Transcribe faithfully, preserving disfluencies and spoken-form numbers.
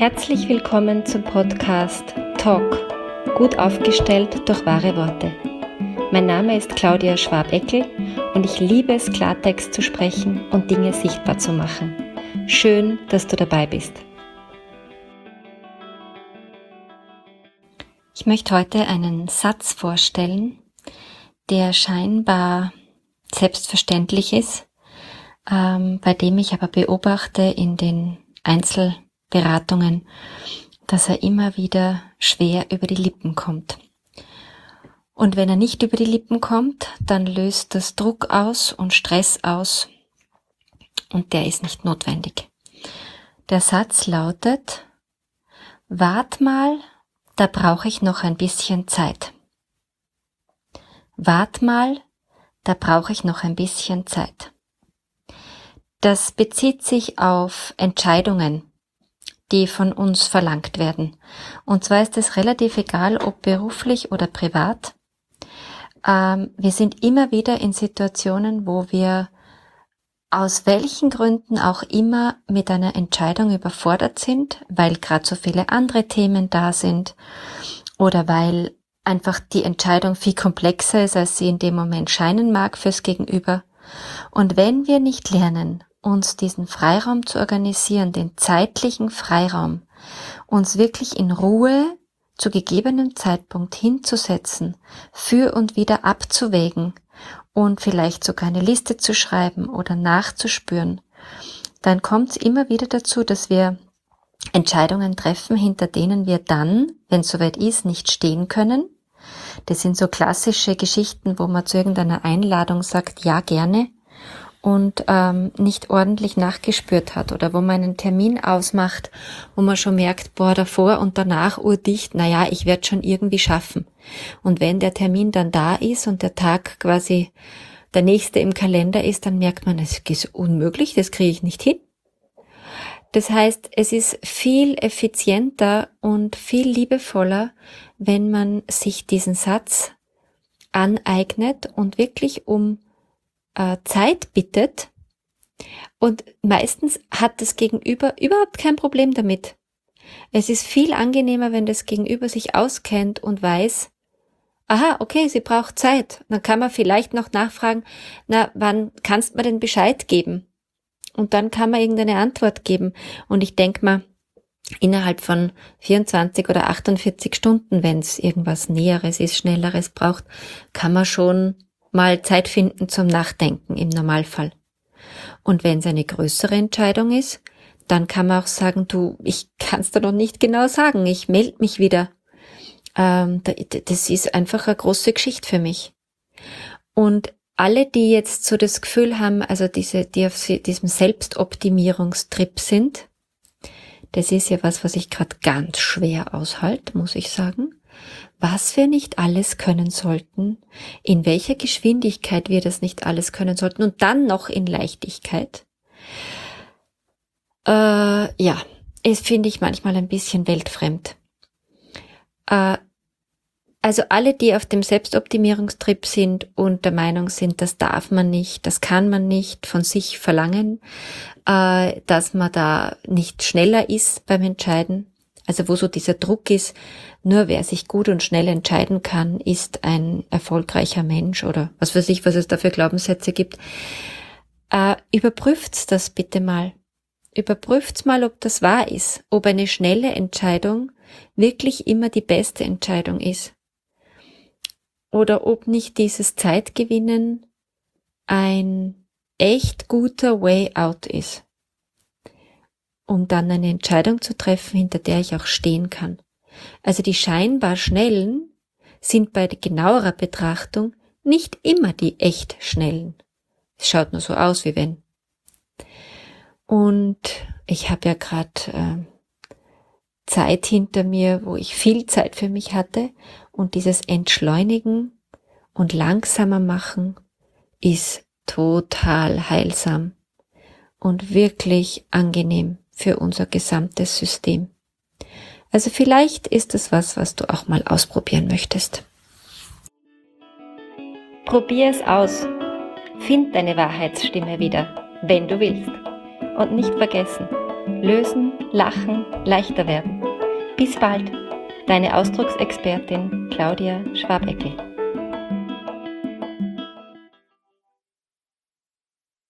Herzlich willkommen zum Podcast Talk, gut aufgestellt durch wahre Worte. Mein Name ist Claudia Schwab-Eckel und ich liebe es, Klartext zu sprechen und Dinge sichtbar zu machen. Schön, dass du dabei bist. Ich möchte heute einen Satz vorstellen, der scheinbar selbstverständlich ist, ähm, bei dem ich aber beobachte in den Einzelberatungen, dass er immer wieder schwer über die Lippen kommt. Und wenn er nicht über die Lippen kommt, dann löst das Druck aus und Stress aus und der ist nicht notwendig. Der Satz lautet: Wart mal, da brauche ich noch ein bisschen Zeit. Wart mal, da brauche ich noch ein bisschen Zeit. Das bezieht sich auf Entscheidungen, die von uns verlangt werden. Und zwar ist es relativ egal, ob beruflich oder privat. Ähm, wir sind immer wieder in Situationen, wo wir aus welchen Gründen auch immer mit einer Entscheidung überfordert sind, weil gerade so viele andere Themen da sind oder weil einfach die Entscheidung viel komplexer ist, als sie in dem Moment scheinen mag fürs Gegenüber. Und wenn wir nicht lernen, uns diesen Freiraum zu organisieren, den zeitlichen Freiraum, uns wirklich in Ruhe zu gegebenem Zeitpunkt hinzusetzen, für und wieder abzuwägen und vielleicht sogar eine Liste zu schreiben oder nachzuspüren, dann kommt es immer wieder dazu, dass wir Entscheidungen treffen, hinter denen wir dann, wenn es soweit ist, nicht stehen können. Das sind so klassische Geschichten, wo man zu irgendeiner Einladung sagt, ja gerne, und ähm, nicht ordentlich nachgespürt hat oder wo man einen Termin ausmacht, wo man schon merkt, boah, davor und danach urdicht, naja, ich werde schon irgendwie schaffen. Und wenn der Termin dann da ist und der Tag quasi der nächste im Kalender ist, dann merkt man, es ist unmöglich, das kriege ich nicht hin. Das heißt, es ist viel effizienter und viel liebevoller, wenn man sich diesen Satz aneignet und wirklich um äh, Zeit bittet. Und meistens hat das Gegenüber überhaupt kein Problem damit. Es ist viel angenehmer, wenn das Gegenüber sich auskennt und weiß, aha, okay, sie braucht Zeit. Dann kann man vielleicht noch nachfragen, na, wann kannst du mir denn Bescheid geben? Und dann kann man irgendeine Antwort geben. Und ich denke mal, innerhalb von vierundzwanzig oder achtundvierzig Stunden, wenn es irgendwas Näheres ist, Schnelleres braucht, kann man schon mal Zeit finden zum Nachdenken im Normalfall. Und wenn es eine größere Entscheidung ist, dann kann man auch sagen, du, ich kann es dir noch nicht genau sagen, ich melde mich wieder. Ähm, das ist einfach eine große Geschichte für mich. Und alle, die jetzt so das Gefühl haben, also diese, die auf diesem Selbstoptimierungstrip sind, das ist ja was, was ich gerade ganz schwer aushalte, muss ich sagen, was wir nicht alles können sollten, in welcher Geschwindigkeit wir das nicht alles können sollten und dann noch in Leichtigkeit. Äh, ja, es finde ich manchmal ein bisschen weltfremd. Äh, Also alle, die auf dem Selbstoptimierungstrip sind und der Meinung sind, das darf man nicht, das kann man nicht von sich verlangen, äh, dass man da nicht schneller ist beim Entscheiden. Also wo so dieser Druck ist, nur wer sich gut und schnell entscheiden kann, ist ein erfolgreicher Mensch oder was weiß ich, was es da für Glaubenssätze gibt. Äh, überprüft's das bitte mal. Überprüft's mal, ob das wahr ist, ob eine schnelle Entscheidung wirklich immer die beste Entscheidung ist. Oder ob nicht dieses Zeitgewinnen ein echt guter Way out ist, um dann eine Entscheidung zu treffen, hinter der ich auch stehen kann. Also die scheinbar schnellen sind bei genauerer Betrachtung nicht immer die echt schnellen. Es schaut nur so aus, wie wenn. Und ich habe ja gerade äh, Zeit hinter mir, wo ich viel Zeit für mich hatte, und dieses Entschleunigen und langsamer machen ist total heilsam und wirklich angenehm für unser gesamtes System. Also vielleicht ist es was, was du auch mal ausprobieren möchtest. Probier es aus. Find deine Wahrheitsstimme wieder, wenn du willst. Und nicht vergessen, lösen, lachen, leichter werden. Bis bald, deine Ausdrucksexpertin Claudia Schwabeckel.